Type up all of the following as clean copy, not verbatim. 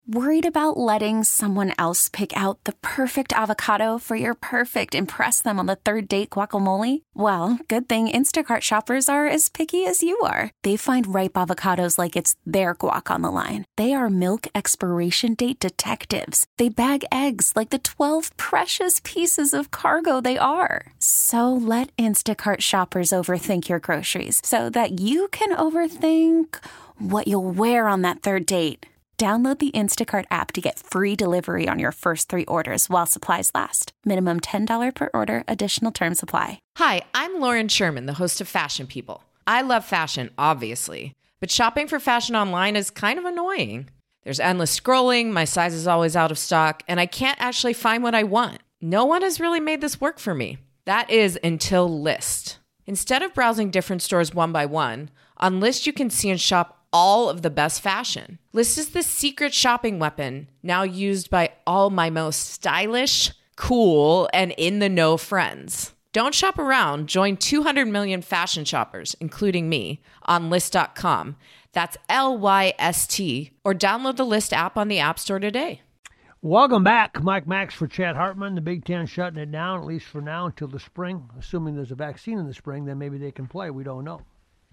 Worried about letting someone else pick out the perfect avocado for your perfect impress them on the third date guacamole? Well, good thing Instacart shoppers are as picky as you are. They find ripe avocados like it's their guac on the line. They are milk expiration date detectives. They bag eggs like the 12 precious pieces of cargo they are. So let Instacart shoppers overthink your groceries so that you can overthink what you'll wear on that third date. Download the Instacart app to get free delivery on your first 3 orders while supplies last. Minimum $10 per order. Additional terms apply. Hi, I'm Lauren Sherman, the host of Fashion People. I love fashion, obviously, but shopping for fashion online is kind of annoying. There's endless scrolling, my size is always out of stock, and I can't actually find what I want. No one has really made this work for me. That is until Lyst. Instead of browsing different stores one by one, on Lyst you can see and shop all of the best fashion. Lyst is the secret shopping weapon now used by all my most stylish, cool, and in-the-know friends. Don't shop around. Join 200 million fashion shoppers, including me, on Lyst.com. That's Lyst, or download the Lyst app on the App Store today. Welcome back. Mike Max for Chad Hartman. The Big Ten shutting it down, at least for now, until the spring. Assuming there's a vaccine in the spring, then maybe they can play. We don't know.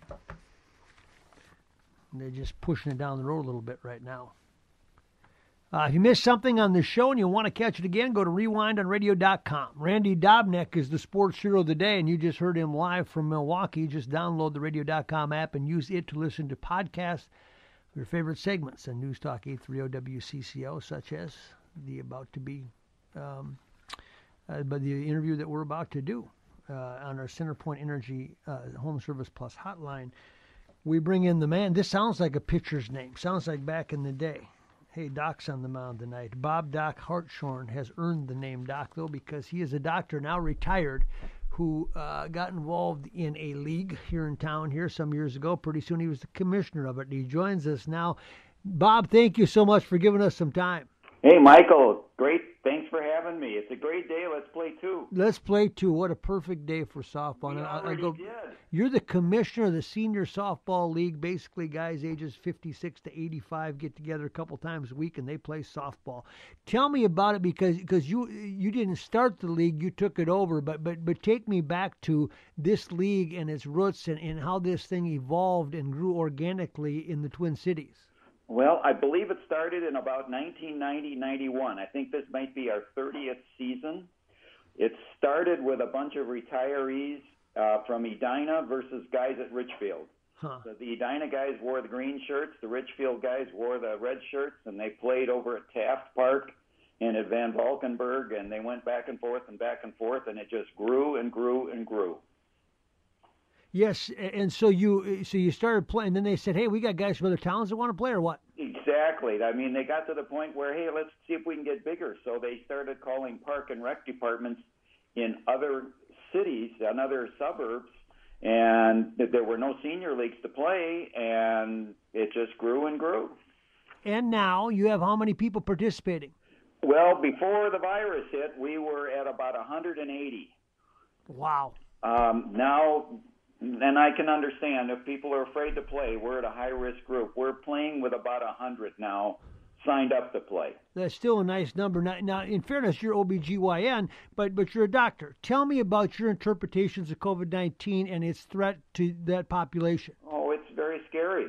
They're just pushing it down the road a little bit right now. If you missed something on the show and you want to catch it again, go to rewindonradio.com. Randy Dobnak is the sports hero of the day, and you just heard him live from Milwaukee. Just download the radio.com app and use it to listen to podcasts of your favorite segments on News Talk 830 WCCO, such as the interview that we're about to do on our CenterPoint Energy Home Service Plus hotline. We bring in the man. This sounds like a pitcher's name. Sounds like back in the day. Hey, Doc's on the mound tonight. Bob Doc Hartshorn has earned the name Doc, though, because he is a doctor, now retired, who got involved in a league here in town here some years ago. Pretty soon he was the commissioner of it. He joins us now. Bob, thank you so much for giving us some time. Hey, Michael. Great. Thanks for having me. It's a great day. Let's play two. Let's play two. What a perfect day for softball. We already did. You're the commissioner of the Senior Softball League. Basically, guys ages 56 to 85 get together a couple times a week, and they play softball. Tell me about it, because you didn't start the league. You took it over. But take me back to this league and its roots and how this thing evolved and grew organically in the Twin Cities. Well, I believe it started in about 1990-91. I think this might be our 30th season. It started with a bunch of retirees from Edina versus guys at Richfield. So the Edina guys wore the green shirts, the Richfield guys wore the red shirts, and they played over at Taft Park and at Van Valkenburg, and they went back and forth, and it just grew and grew and grew. Yes, and so you started playing. Then they said, "Hey, we got guys from other towns that want to play, or what?" Exactly. I mean, they got to the point where, hey, let's see if we can get bigger. So they started calling park and rec departments in other cities and other suburbs, and there were no senior leagues to play, and it just grew and grew. And now you have how many people participating? Well, before the virus hit, we were at about 180. Wow. Now. And I can understand if people are afraid to play. We're at a high-risk group. We're playing with about 100 now signed up to play. That's still a nice number. Now, in fairness, you're OBGYN, but you're a doctor. Tell me about your interpretations of COVID-19 and its threat to that population. Oh, it's very scary.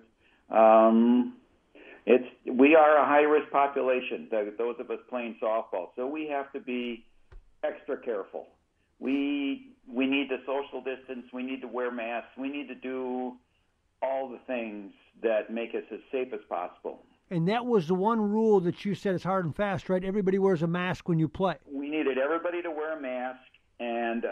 We are a high-risk population, those of us playing softball, so we have to be extra careful. We need to social distance. We need to wear masks. We need to do all the things that make us as safe as possible. And that was the one rule that you said is hard and fast, right? Everybody wears a mask when you play. We needed everybody to wear a mask, and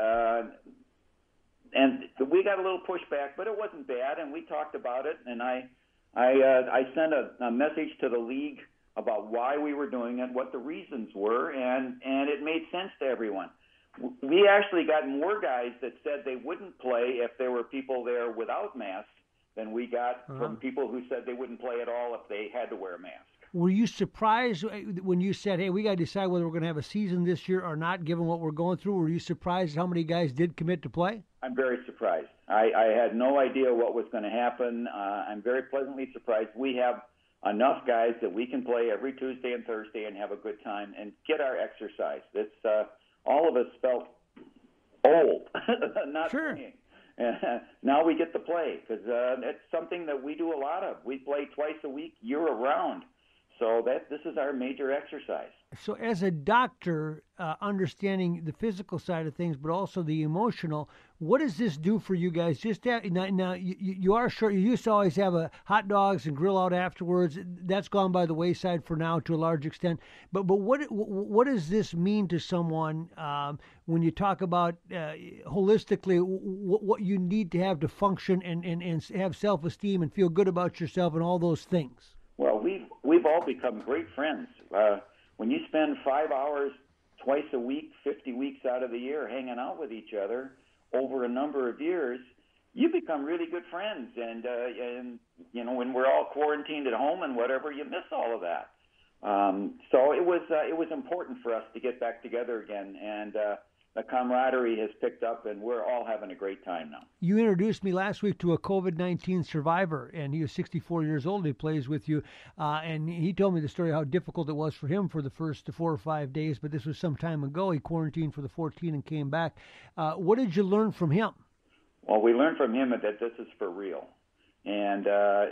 we got a little pushback, but it wasn't bad, and we talked about it, and I sent a message to the league about why we were doing it, what the reasons were, and it made sense to everyone. We actually got more guys that said they wouldn't play if there were people there without masks than we got from people who said they wouldn't play at all if they had to wear a mask. Were you surprised when you said, hey, we got to decide whether we're going to have a season this year or not, given what we're going through? Were you surprised how many guys did commit to play? I'm very surprised. I had no idea what was going to happen. I'm very pleasantly surprised. We have enough guys that we can play every Tuesday and Thursday and have a good time and get our exercise. It's all of us felt old, not Sure. playing. Now we get to play because it's something that we do a lot of. We play twice a week, year round. So this is our major exercise. So, as a doctor, understanding the physical side of things, but also the emotional, what does this do for you guys? Just now, you are short. You used to always have a hot dogs and grill out afterwards. That's gone by the wayside for now to a large extent. But what does this mean to someone when you talk about holistically what you need to have to function and have self-esteem and feel good about yourself and all those things? Well, we've all become great friends. When you spend 5 hours twice a week, 50 weeks out of the year hanging out with each other over a number of years, you become really good friends. And when we're all quarantined at home and whatever, you miss all of that. So it was important for us to get back together again, and the camaraderie has picked up, and we're all having a great time now. You introduced me last week to a COVID-19 survivor, and he was 64 years old. He plays with you, and he told me the story how difficult it was for him for the first 4 or 5 days, but this was some time ago. He quarantined for the 14 and came back. What did you learn from him? Well, we learned from him that this is for real, and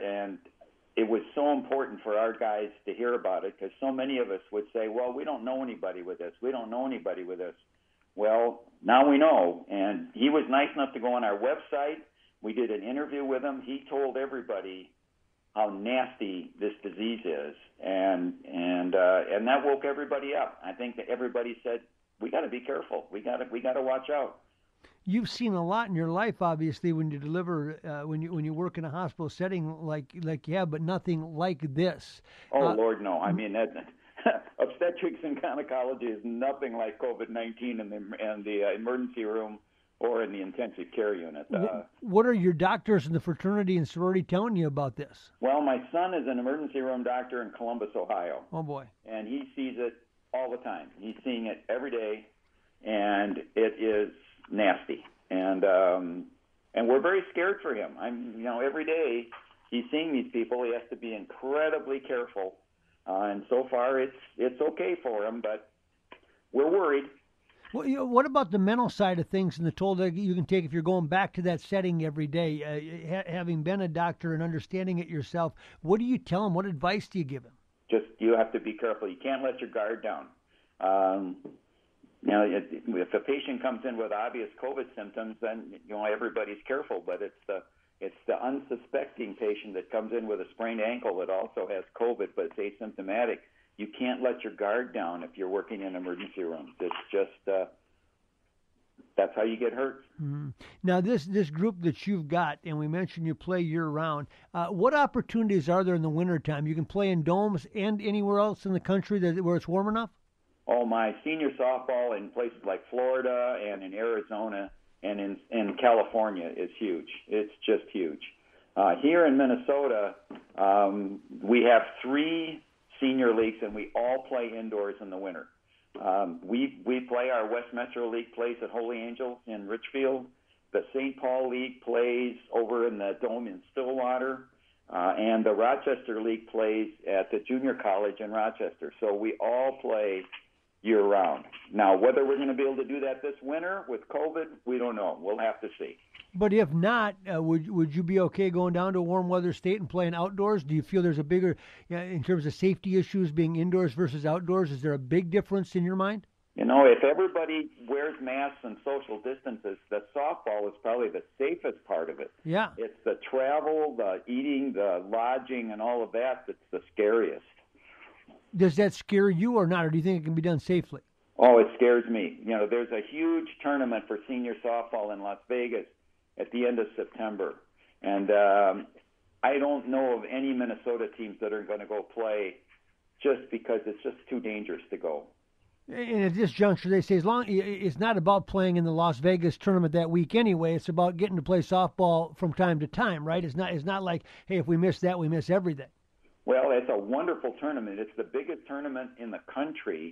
it was so important for our guys to hear about it because so many of us would say, well, we don't know anybody with this. We don't know anybody with this. Well, now we know, and he was nice enough to go on our website. We did an interview with him. He told everybody how nasty this disease is, and that woke everybody up. I think that everybody said, we got to be careful. We got to watch out. You've seen a lot in your life, obviously, when you deliver, when you work in a hospital setting like you have, but nothing like this. Oh, Lord, no. I mean, obstetrics and gynecology is nothing like COVID-19 in the emergency room or in the intensive care unit. What are your doctors in the fraternity and sorority telling you about this? Well, my son is an emergency room doctor in Columbus, Ohio. Oh, boy. And he sees it all the time. He's seeing it every day, and it is nasty. And we're very scared for him. Every day he's seeing these people. He has to be incredibly careful. And so far, it's okay for him, but we're worried. Well, what about the mental side of things and the toll that you can take if you're going back to that setting every day? Having been a doctor and understanding it yourself, what do you tell him? What advice do you give him? Just you have to be careful. You can't let your guard down. If a patient comes in with obvious COVID symptoms, then everybody's careful. But it's the unsuspecting patient that comes in with a sprained ankle that also has COVID, but it's asymptomatic. You can't let your guard down if you're working in emergency rooms. It's just that's how you get hurt. Mm-hmm. Now, this group that you've got, and we mentioned you play year-round, what opportunities are there in the wintertime? You can play in domes and anywhere else in the country where it's warm enough? Oh, my senior softball in places like Florida and in Arizona and in California is huge. It's just huge. Here in Minnesota, we have 3 senior leagues, and we all play indoors in the winter. We play, our West Metro League plays at Holy Angels in Richfield. The St. Paul League plays over in the Dome in Stillwater. And the Rochester League plays at the junior college in Rochester. So we all play year-round. Now, whether we're going to be able to do that this winter with COVID, we don't know. We'll have to see. But if not, would you be okay going down to a warm weather state and playing outdoors? Do you feel there's a bigger, in terms of safety issues being indoors versus outdoors, is there a big difference in your mind? If everybody wears masks and social distances, the softball is probably the safest part of it. Yeah. It's the travel, the eating, the lodging, and all of that that's the scariest. Does that scare you or not, or do you think it can be done safely? Oh, it scares me. There's a huge tournament for senior softball in Las Vegas at the end of September. And I don't know of any Minnesota teams that are going to go play just because it's just too dangerous to go. And at this juncture, they say it's not about playing in the Las Vegas tournament that week anyway. It's about getting to play softball from time to time, right? It's not like, hey, if we miss that, we miss everything. Well, it's a wonderful tournament. It's the biggest tournament in the country,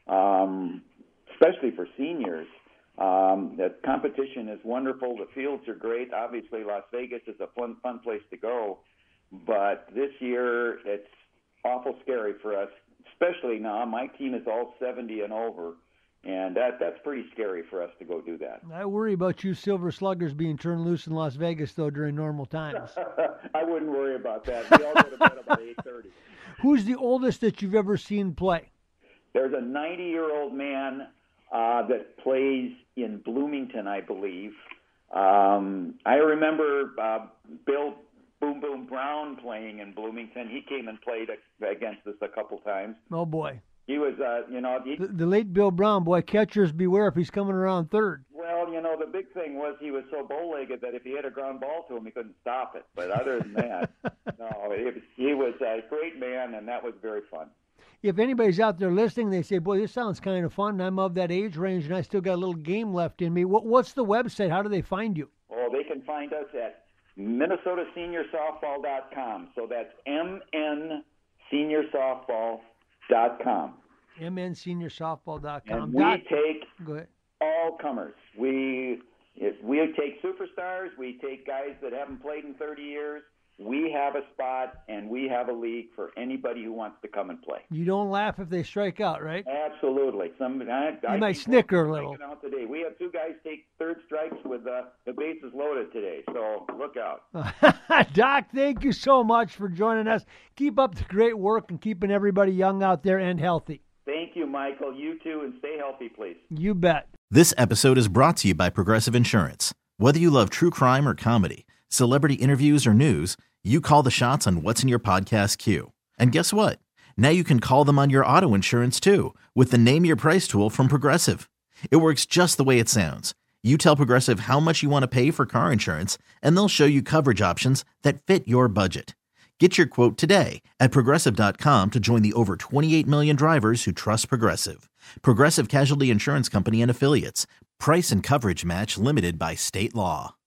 especially for seniors. The competition is wonderful. The fields are great. Obviously, Las Vegas is a fun place to go. But this year, awful scary for us, especially now. My team is all 70 and over, and that's pretty scary for us to go do that. I worry about you Silver Sluggers being turned loose in Las Vegas, though, during normal times. I wouldn't worry about that. We all go to bed about 8:30. Who's the oldest that you've ever seen play? There's a 90-year-old man that plays in Bloomington, I believe. I remember Bill Boom Boom Brown playing in Bloomington. He came and played against us a couple times. Oh, boy. He was, The late Bill Brown, boy, catchers beware if he's coming around third. Well, the big thing was he was so bow-legged that if he hit a ground ball to him, he couldn't stop it. But other than that, no, he was a great man, and that was very fun. If anybody's out there listening, they say, boy, this sounds kind of fun. I'm of that age range, and I still got a little game left in me. What's the website? How do they find you? Oh, they can find us at MinnesotaSeniorSoftball.com. So that's MNSeniorSoftball.com. MNSeniorSoftball.com. And we take Go ahead. all comers. We take superstars. We take guys that haven't played in 30 years. We have a spot, and we have a league for anybody who wants to come and play. You don't laugh if they strike out, right? Absolutely. You might snicker a little. Out today. We have two guys take third strikes with the bases loaded today, so look out. Doc, thank you so much for joining us. Keep up the great work and keeping everybody young out there and healthy. Thank you, Michael. You too, and stay healthy, please. You bet. This episode is brought to you by Progressive Insurance. Whether you love true crime or comedy, celebrity interviews or news, you call the shots on what's in your podcast queue. And guess what? Now you can call them on your auto insurance too with the Name Your Price tool from Progressive. It works just the way it sounds. You tell Progressive how much you want to pay for car insurance, and they'll show you coverage options that fit your budget. Get your quote today at Progressive.com to join the over 28 million drivers who trust Progressive. Progressive Casualty Insurance Company and Affiliates. Price and coverage match limited by state law.